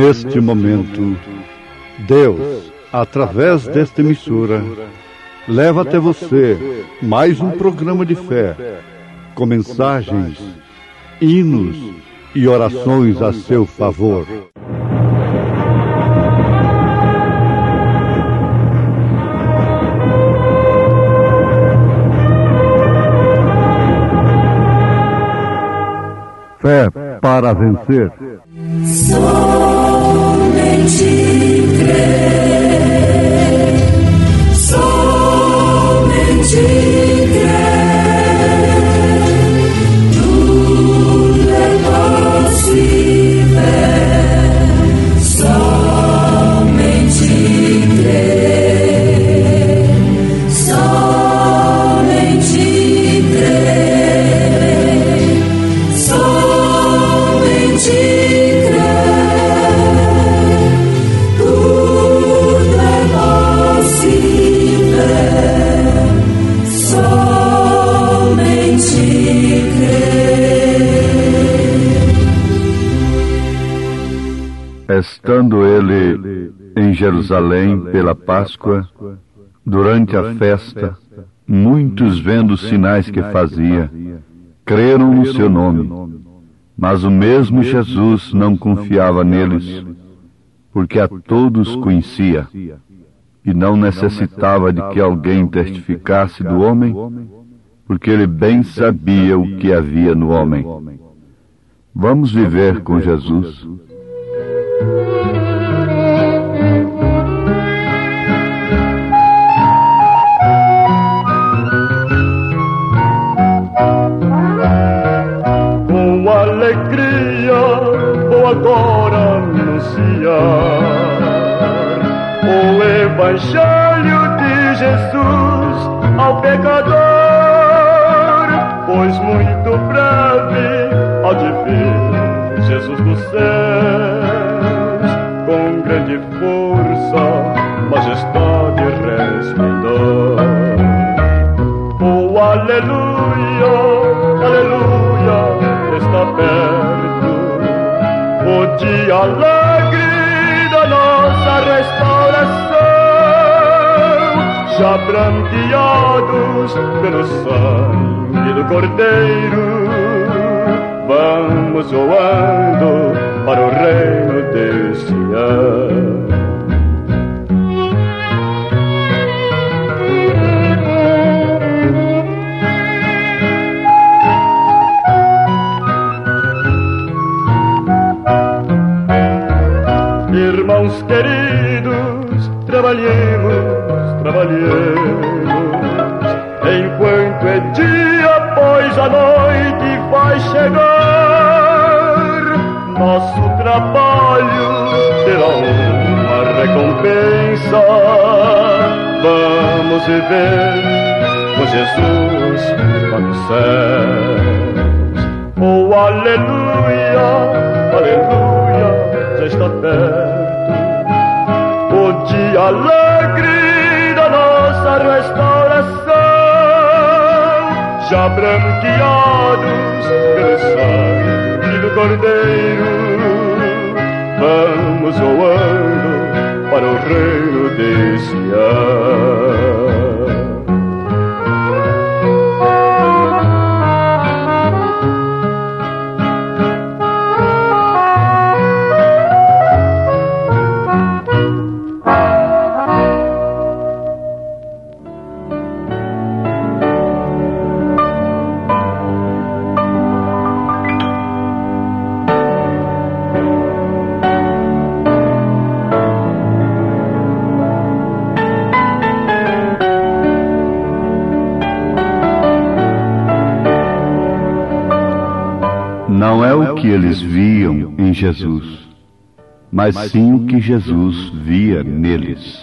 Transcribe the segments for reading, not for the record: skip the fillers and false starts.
neste momento, Deus, através desta emissora, leva até você mais um programa de fé, com mensagens, hinos e orações a seu favor. Fé para vencer. Somente crer, somente crer, tudo é possível, somente crer, somente crer, somente Estando ele em Jerusalém pela Páscoa, durante a festa, muitos, vendo os sinais que fazia, creram no seu nome. Mas o mesmo Jesus não confiava neles, porque a todos conhecia, e não necessitava de que alguém testificasse do homem, porque ele bem sabia o que havia no homem. Vamos viver com Jesus. Com alegria vou agora anunciar o Evangelho de Jesus ao pecador, pois muito breve há de vir Jesus dos céus, com grande força, majestade e resplendor. Oh, aleluia, aleluia, está perto o dia alegre da nossa restauração, já branqueados pelo sangue do Cordeiro. Vamos voando para o reino de Sião. Irmãos queridos, trabalhemos, enquanto é dia, pois a noite vai chegar. Nosso trabalho terá uma recompensa. Vamos viver com Jesus lá nos céus. Oh, aleluia, aleluia, já está perto o dia alegre da nossa restauração, já branqueados pelo sangue do Cordeiro. Vamos voando para o reino de Sião. Não é o que eles viam em Jesus, mas sim o que Jesus via neles.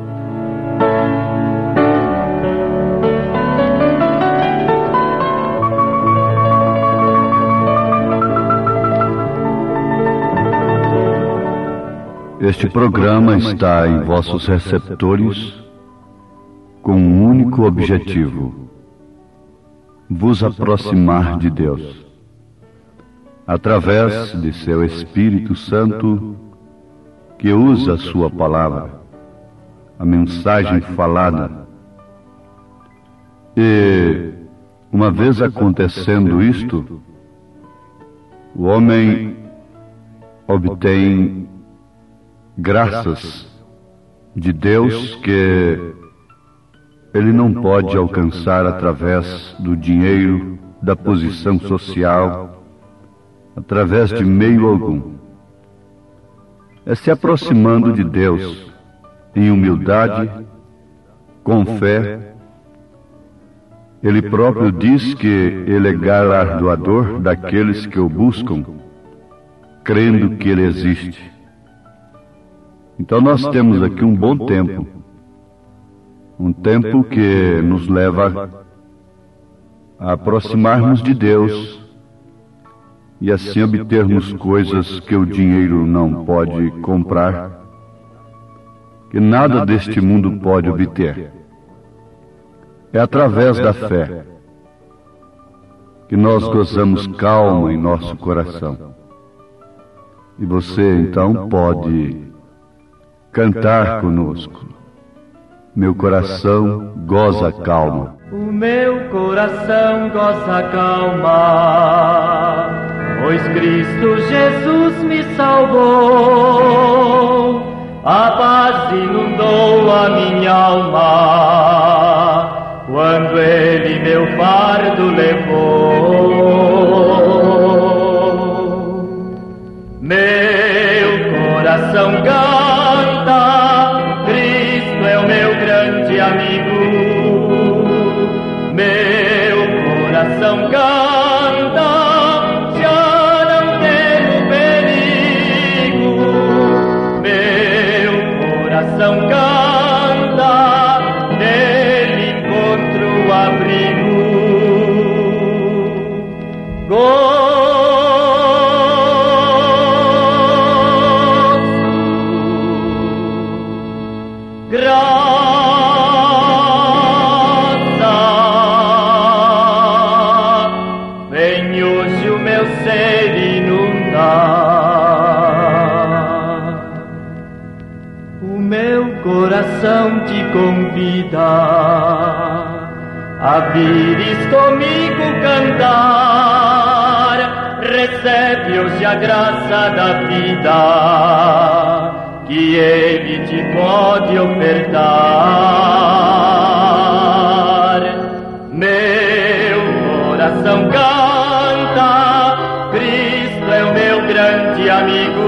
Este programa está em vossos receptores com um único objetivo: vos aproximar de Deus, através de seu Espírito Santo, que usa a sua palavra, a mensagem falada. E, uma vez acontecendo isto, o homem obtém graças de Deus que ele não pode alcançar através do dinheiro, da posição social, através de meio algum. É se aproximando de Deus em humildade, com fé. Ele próprio diz que ele é galardoador daqueles que o buscam, crendo que ele existe. Então nós temos aqui um bom tempo, um tempo que nos leva a aproximarmos de Deus e assim obtermos coisas que o dinheiro não pode comprar, que nada deste mundo pode obter. É através da fé que nós gozamos calma em nosso coração. E você então pode cantar conosco. Meu coração goza calma. O meu coração goza calma, pois Cristo Jesus me salvou. A paz inundou a minha alma, quando Ele meu fardo levou. Meu coração canta, Cristo é o meu grande amigo. Meu coração canta, já não tenho perigo. Meu coração canta, nele encontro abrigo. Coração te convida a vires comigo cantar. Recebe hoje a graça da vida que Ele te pode ofertar. Meu coração canta, Cristo é o meu grande amigo.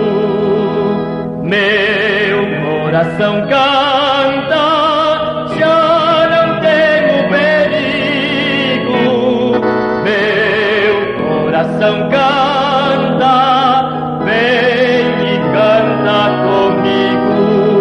Meu coração canta, já não tenho perigo. Meu coração canta, vem e canta comigo.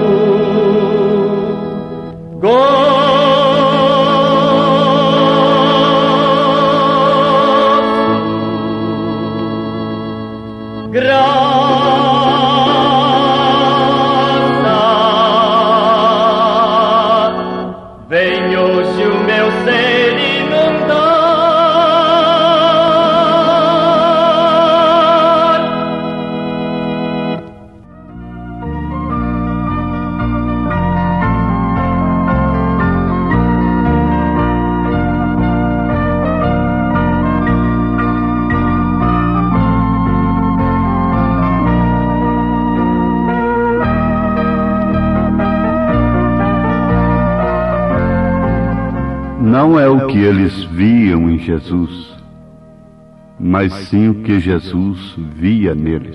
Vem hoje o meu ser inundar. Não é o que eles viam em Jesus, mas sim o que Jesus via neles.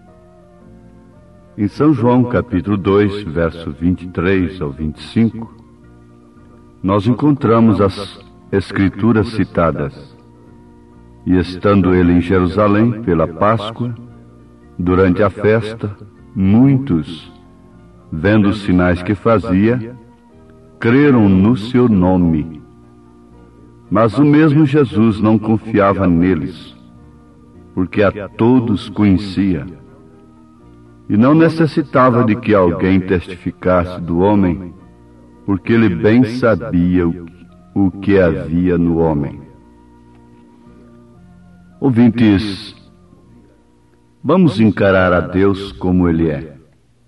Em São João capítulo 2, verso 23 ao 25, nós encontramos as escrituras citadas. E estando ele em Jerusalém pela Páscoa, durante a festa, muitos, vendo os sinais que fazia, creram no seu nome. Mas o mesmo Jesus não confiava neles, porque a todos conhecia, e não necessitava de que alguém testificasse do homem, porque ele bem sabia o que havia no homem. Ouvintes, vamos encarar a Deus como Ele é.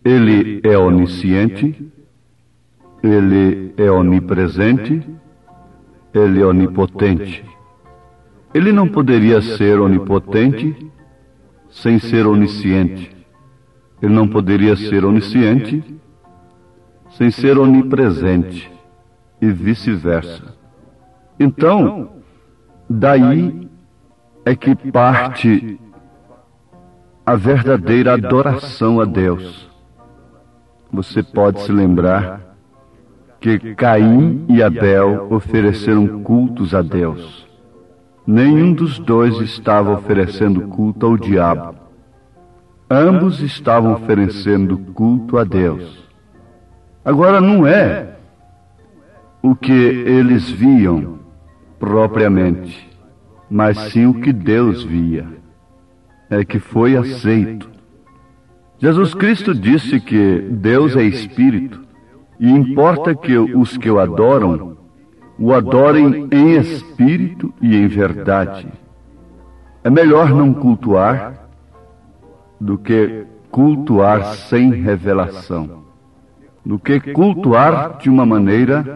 Ele é onisciente, Ele é onipresente, Ele é onipotente. Ele não poderia ser onipotente sem ser onisciente. Ele não poderia ser onisciente sem ser onipresente, e vice-versa. Então, daí é que parte a verdadeira adoração a Deus. Você pode se lembrar que Caim e Abel ofereceram cultos a Deus. Nenhum dos dois estava oferecendo culto ao diabo. Ambos estavam oferecendo culto a Deus. Agora, não é o que eles viam propriamente, mas sim o que Deus via. É que foi aceito. Jesus Cristo disse que Deus é Espírito, e importa que os que o adoram, o adorem em espírito e em verdade. É melhor não cultuar do que cultuar sem revelação, do que cultuar de uma maneira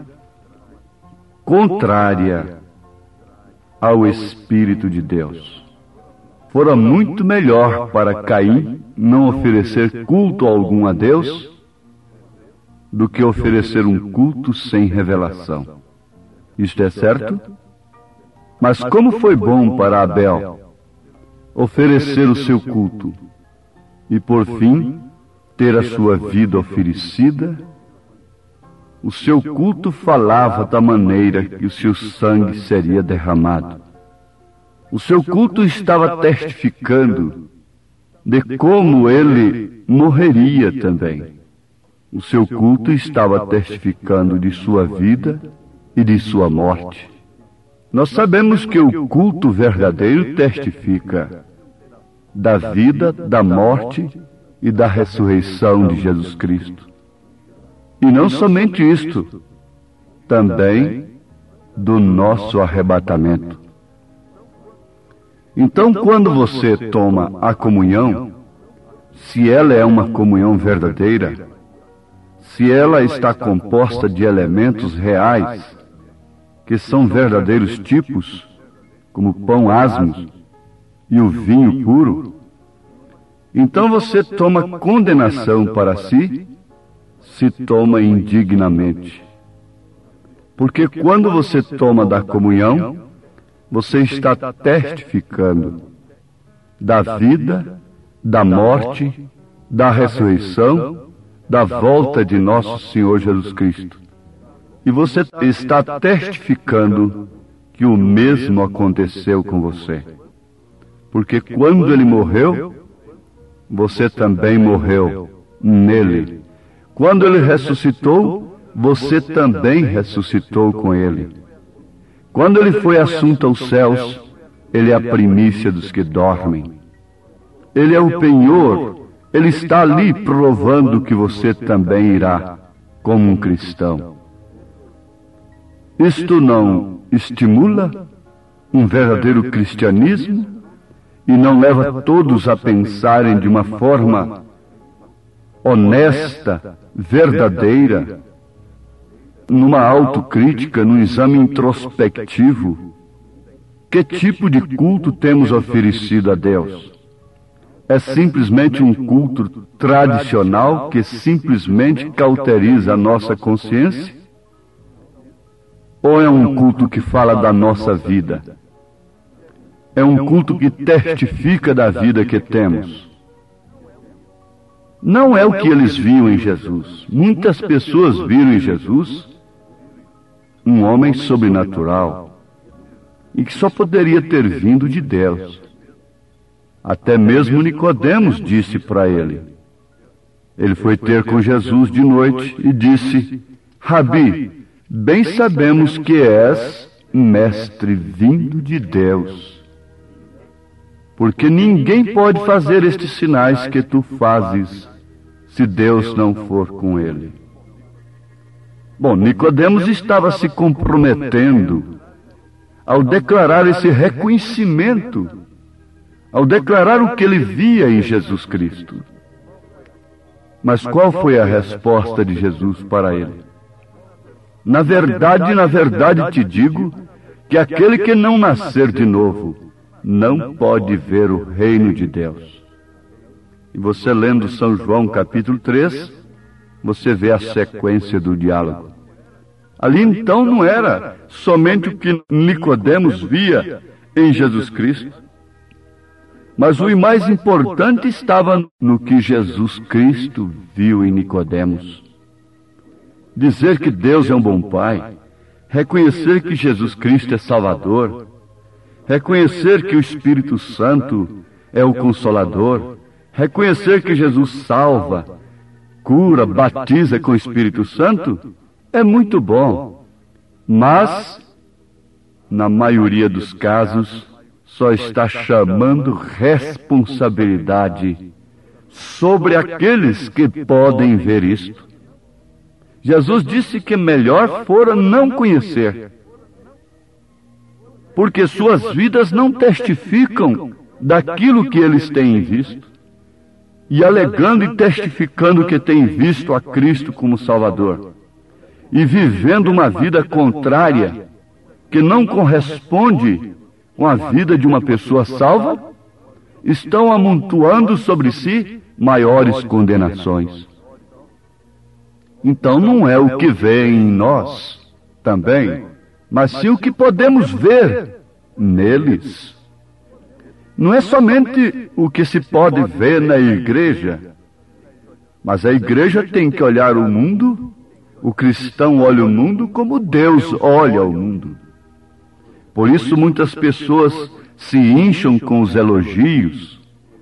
contrária ao Espírito de Deus. Fora muito melhor para Caim não oferecer culto algum a Deus do que oferecer um culto sem revelação. Isto é certo? Mas como foi bom para Abel oferecer o seu culto e, por fim, ter a sua vida oferecida? O seu culto falava da maneira que o seu sangue seria derramado. O seu culto estava testificando de como ele morreria também. O seu culto estava testificando de sua vida e de sua morte. Nós sabemos que o culto verdadeiro testifica da vida, da morte e da ressurreição de Jesus Cristo. E não somente isto, também do nosso arrebatamento. Então, quando você toma a comunhão, se ela é uma comunhão verdadeira, se ela está composta de elementos reais, que são verdadeiros tipos, como o pão asmo e o vinho puro, então você toma condenação para si, se toma indignamente. Porque quando você toma da comunhão, você está testificando da vida, da morte, da ressurreição, da volta de nosso Senhor Jesus Cristo. E você está testificando que o mesmo aconteceu com você. Porque quando ele morreu, você também morreu nele. Quando ele ressuscitou, você também ressuscitou com ele. Quando ele foi assunto aos céus, ele é a primícia dos que dormem. Ele é o penhor, ele está ali provando que você também irá, como um cristão. Isto não estimula um verdadeiro cristianismo e não leva todos a pensarem de uma forma honesta, verdadeira, numa autocrítica, num exame introspectivo? Que tipo de culto temos oferecido a Deus? É simplesmente um culto tradicional que simplesmente cauteriza a nossa consciência? Ou é um culto que fala da nossa vida? É um culto que testifica da vida que temos? Não é o que eles viam em Jesus. Muitas pessoas viram em Jesus um homem sobrenatural e que só poderia ter vindo de Deus. Até mesmo Nicodemos disse para ele. Ele foi ter com Jesus de noite e disse: Rabi, bem sabemos que és mestre vindo de Deus, porque ninguém pode fazer estes sinais que tu fazes se Deus não for com ele. Bom, Nicodemos estava se comprometendo ao declarar esse reconhecimento, ao declarar o que ele via em Jesus Cristo. Mas qual foi a resposta de Jesus para ele? Na verdade te digo que aquele que não nascer de novo não pode ver o reino de Deus. E você lendo São João capítulo 3, você vê a sequência do diálogo. Ali então não era somente o que Nicodemos via em Jesus Cristo, mas o mais importante estava no que Jesus Cristo viu em Nicodemos. Dizer que Deus é um bom Pai, reconhecer que Jesus Cristo é Salvador, reconhecer que o Espírito Santo é o Consolador, reconhecer que Jesus salva, cura, batiza com o Espírito Santo, é muito bom. Mas, na maioria dos casos, só está chamando responsabilidade sobre aqueles que podem ver isto. Jesus disse que melhor fora não conhecer, porque suas vidas não testificam daquilo que eles têm visto, e alegando e testificando que têm visto a Cristo como Salvador, e vivendo uma vida contrária, que não corresponde com a vida de uma pessoa salva, estão amontoando sobre si maiores condenações. Então não é o que vê em nós também, mas sim o que podemos ver neles. Não é somente o que se pode ver na igreja, mas a igreja tem que olhar o mundo, o cristão olha o mundo como Deus olha o mundo. Por isso muitas pessoas se incham com os elogios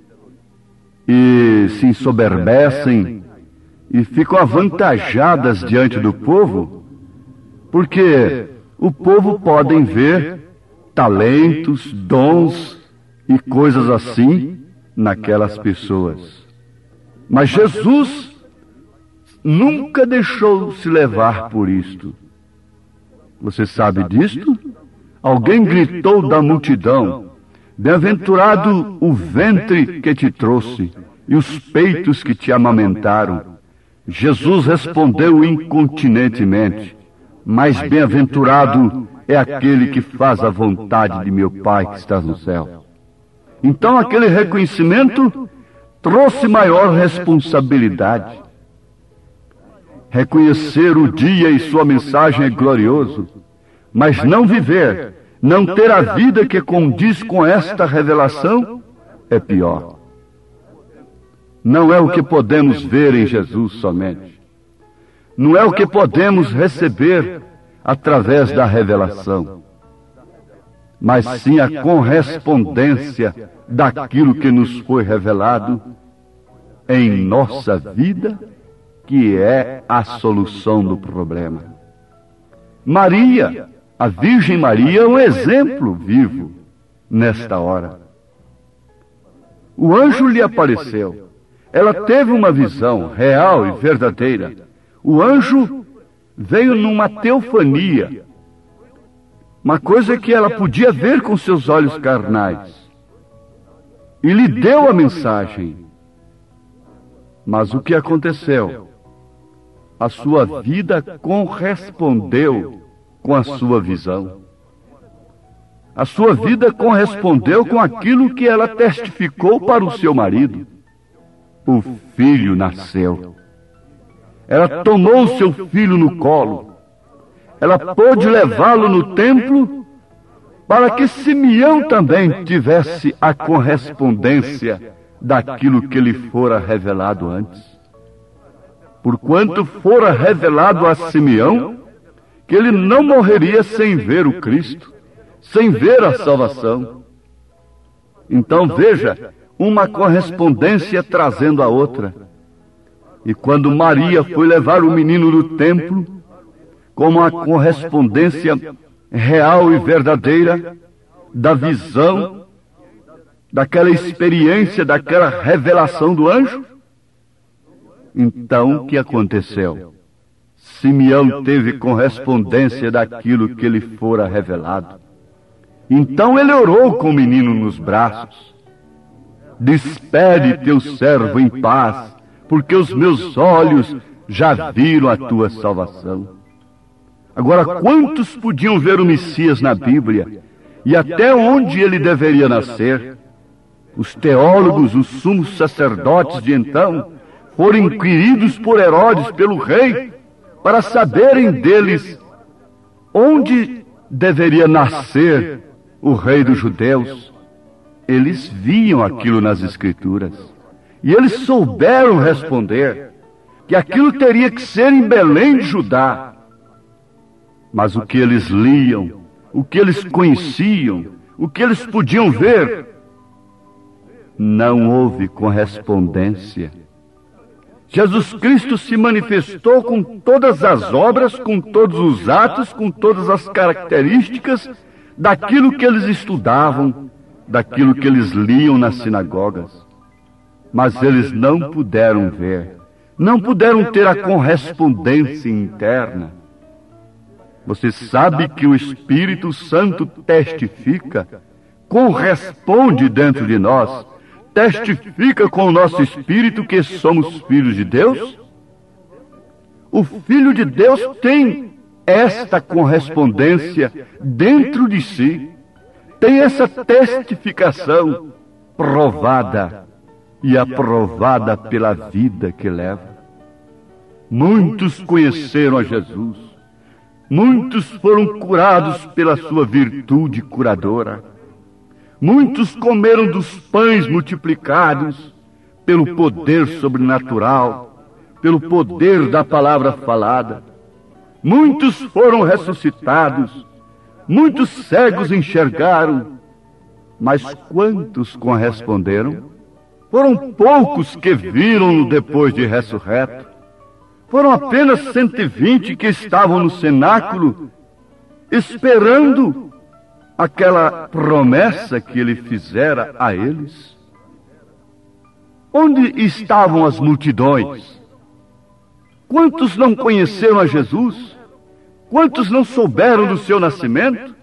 e se ensoberbecem e ficam avantajadas diante do povo, porque o povo pode ver talentos, dons e coisas assim naquelas pessoas. Mas Jesus nunca deixou se levar por isto. Você sabe disto? Alguém gritou da multidão: bem-aventurado o ventre que te trouxe e os peitos que te amamentaram. Jesus respondeu incontinentemente: mais bem-aventurado é aquele que faz a vontade de meu Pai que está no céu. Então aquele reconhecimento trouxe maior responsabilidade. Reconhecer o dia e sua mensagem é glorioso, mas não viver, não ter a vida que condiz com esta revelação é pior. Não é o que podemos ver em Jesus somente. Não é o que podemos receber através da revelação, mas sim a correspondência daquilo que nos foi revelado em nossa vida, que é a solução do problema. Maria, a Virgem Maria, é um exemplo vivo nesta hora. O anjo lhe apareceu. Ela teve uma visão real e verdadeira. O anjo veio numa teofania, uma coisa que ela podia ver com seus olhos carnais, e lhe deu a mensagem. Mas o que aconteceu? A sua vida correspondeu com a sua visão. A sua vida correspondeu com aquilo que ela testificou para o seu marido. O filho nasceu. Ela tomou o seu filho no colo. Ela pôde levá-lo no templo para que Simeão também tivesse a correspondência daquilo que lhe fora revelado antes. Porquanto fora revelado a Simeão que ele não morreria sem ver o Cristo, sem ver a salvação. Então veja, uma correspondência trazendo a outra. E quando Maria foi levar o menino do templo, como a correspondência real e verdadeira da visão, daquela experiência, daquela revelação do anjo, então o que aconteceu? Simeão teve correspondência daquilo que lhe fora revelado. Então ele orou com o menino nos braços: despede teu servo em paz, porque os meus olhos já viram a tua salvação. Agora, quantos podiam ver o Messias na Bíblia e até onde ele deveria nascer? Os teólogos, os sumos sacerdotes de então, foram inquiridos por Herodes, pelo rei, para saberem deles onde deveria nascer o rei dos judeus. Eles viam aquilo nas Escrituras e eles souberam responder que aquilo teria que ser em Belém de Judá. Mas o que eles liam, o que eles conheciam, o que eles podiam ver, não houve correspondência. Jesus Cristo se manifestou com todas as obras, com todos os atos, com todas as características daquilo que eles estudavam, daquilo que eles liam nas sinagogas. Mas eles não puderam ver, não puderam ter a correspondência interna. Você sabe que o Espírito Santo testifica, corresponde dentro de nós, testifica com o nosso espírito que somos filhos de Deus? O Filho de Deus tem esta correspondência dentro de si, tem essa testificação provada e aprovada pela vida que leva. Muitos conheceram a Jesus, muitos foram curados pela sua virtude curadora. Muitos comeram dos pães multiplicados pelo poder sobrenatural, pelo poder da palavra falada. Muitos foram ressuscitados, muitos cegos enxergaram, mas quantos corresponderam? Foram poucos que viram-no depois de ressurreto. Foram apenas 120 que estavam no cenáculo, esperando aquela promessa que ele fizera a eles. Onde estavam as multidões? Quantos não conheceram a Jesus? Quantos não souberam do seu nascimento?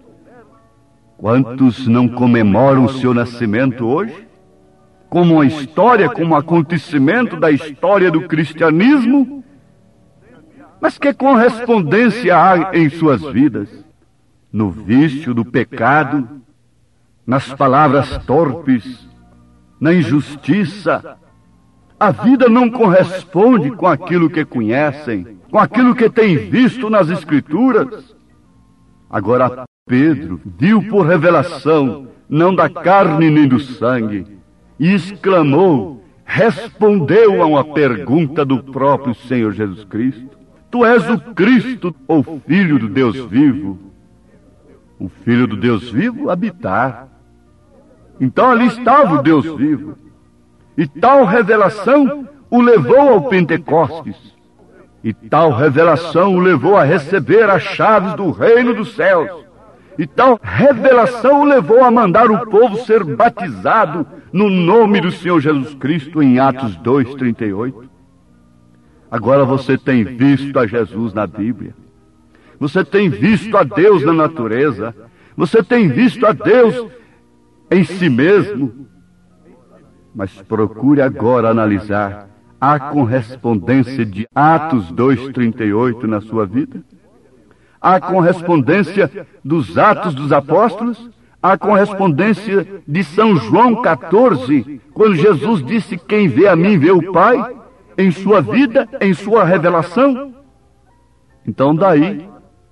Quantos não comemoram o seu nascimento hoje? Como uma história, como um acontecimento da história do cristianismo? Mas que correspondência há em suas vidas? No vício do pecado, nas palavras torpes, na injustiça. A vida não corresponde com aquilo que conhecem, com aquilo que têm visto nas Escrituras. Agora Pedro viu por revelação, não da carne nem do sangue, e exclamou, respondeu a uma pergunta do próprio Senhor Jesus Cristo: Tu és o Cristo, o Filho do Deus vivo. O Filho do Deus vivo habitar. Então ali estava o Deus vivo. E tal revelação o levou ao Pentecostes. E tal revelação o levou a receber as chaves do reino dos céus. E tal revelação o levou a mandar o povo ser batizado no nome do Senhor Jesus Cristo em Atos 2:38. Agora você tem visto a Jesus na Bíblia. Você tem visto a Deus na natureza. Você tem visto a Deus em si mesmo. Mas procure agora analisar a correspondência de Atos 2:38 na sua vida. A correspondência dos Atos dos Apóstolos. A correspondência de São João 14, quando Jesus disse: quem vê a mim vê o Pai, em sua vida, em sua revelação. Então daí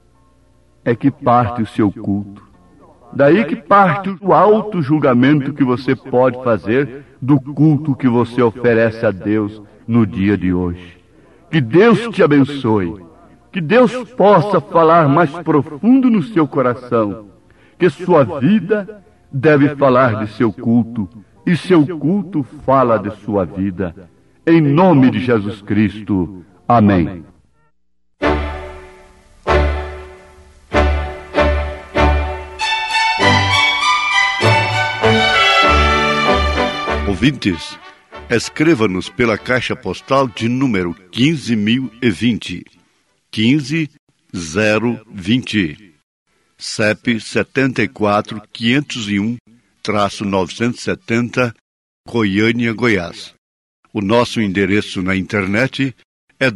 é que parte o seu culto. Daí que parte o auto-julgamento que você pode fazer do culto que você oferece a Deus no dia de hoje. Que Deus te abençoe. Que Deus possa falar mais profundo no seu coração. Que sua vida deve falar de seu culto e seu culto fala de sua vida. Em nome de Jesus Cristo. Amém. Ouvintes, escreva-nos pela caixa postal de número 15.020, 15020, CEP 74.501-970, Goiânia, Goiás. O nosso endereço na internet é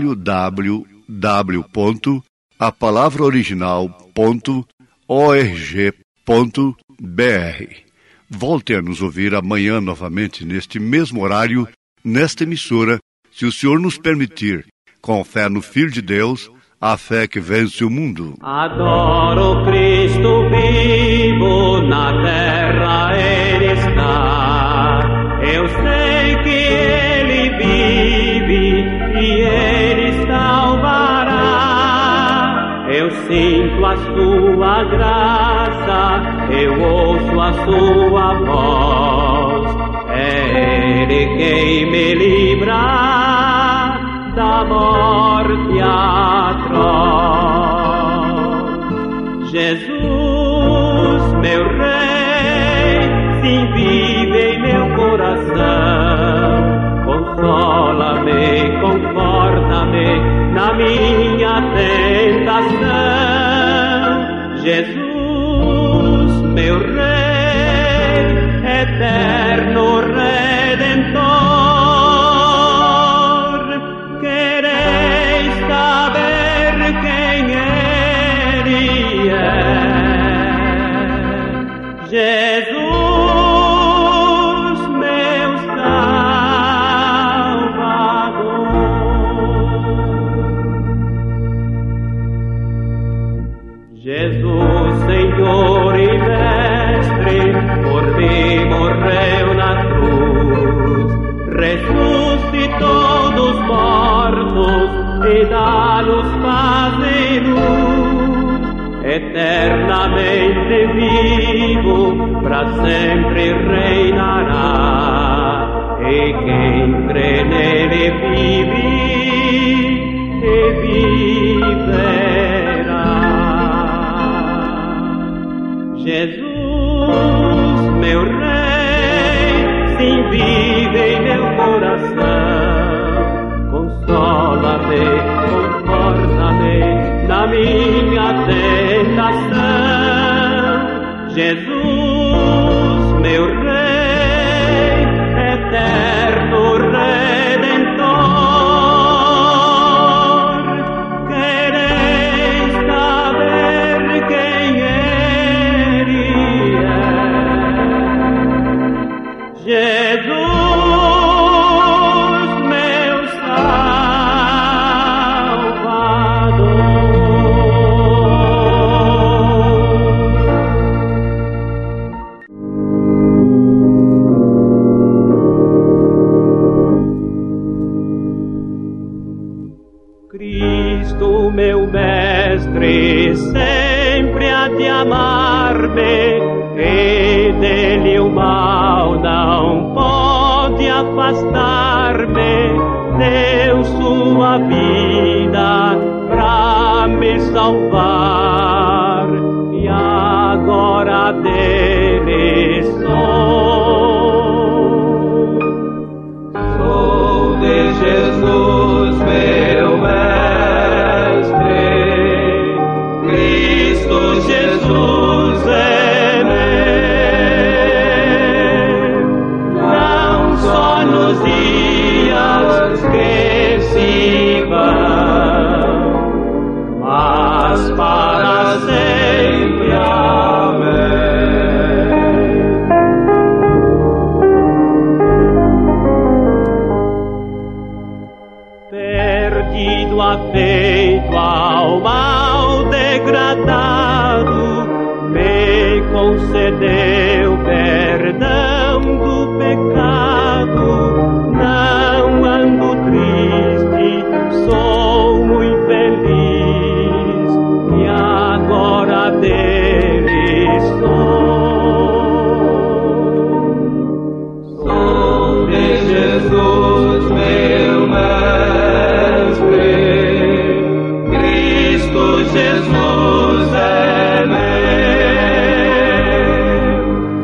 www.apalavraoriginal.org.br. Volte a nos ouvir amanhã novamente neste mesmo horário, nesta emissora, se o Senhor nos permitir, com fé no Filho de Deus, a fé que vence o mundo. Adoro Cristo vivo, na terra Ele está. Eu sei que Ele vive e Ele salvará. Eu sinto a sua graça, eu ouço a sua voz. É Ele quem me livra da morte atroz. Jesus, meu Rei, sim, vive em meu coração. Consola-me, conforta-me na minha tentação. Jesus, meu Rei, eterno Redentor. Jesus, meu Salvador. Jesus, Senhor e Mestre, por mim morreu na cruz, ressuscitou dos mortos e dá-nos paz e luz. Eternamente vivo, para sempre reinará, e quem crê nele vive e viverá. Jesus, meu Rei, sim, vive em meu coração. Consola-me, conforta-me na minha tentação. Jesus, meu Rei, eterno Redentor. Quereis saber quem Ele é? Jesus, meu mestre, sempre há de amar-me, e dele o mal não pode afastar-me. Deu sua vida pra me salvar, e agora dele sou. Sou de Jesus, meu mestre. Jesus é meu, não só nos dias que se vão, mas para sempre. Amém. Perdido, afeito ao mal degradado, me concedeu perdão do pecado. Não ando triste, sou muito feliz, e agora dele sou. Sou de Jesus, meu mestre, Cristo Jesus é meu.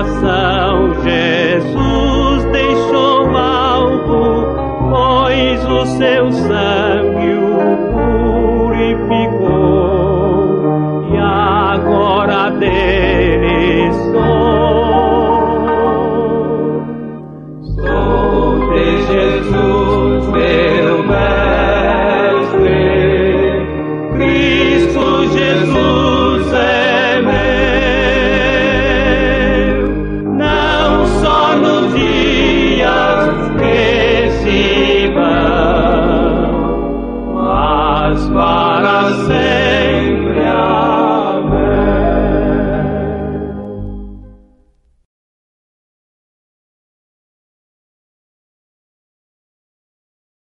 salvação. Jesus deixou algo, pois o seu sangue